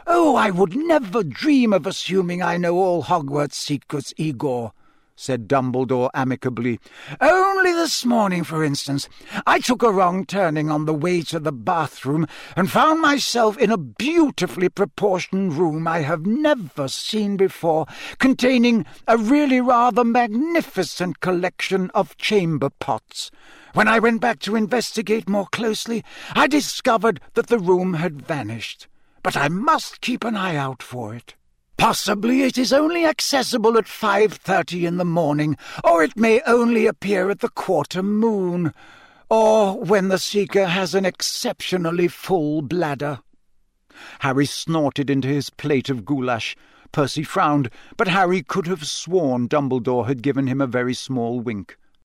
"Oh, I would never dream of assuming I know all Hogwarts secrets, Igor," said Dumbledore amicably. "Only this morning, for instance, I took a wrong turning on the way to the bathroom and found myself in a beautifully proportioned room I have never seen before, containing a really rather magnificent collection of chamber pots. When I went back to investigate more closely, I discovered that the room had vanished. But I must keep an eye out for it. Possibly it is only accessible at 5:30 in the morning, or it may only appear at the quarter moon, or when the seeker has an exceptionally full bladder." Harry snorted into his plate of goulash. Percy frowned, but Harry could have sworn Dumbledore had given him a very small wink.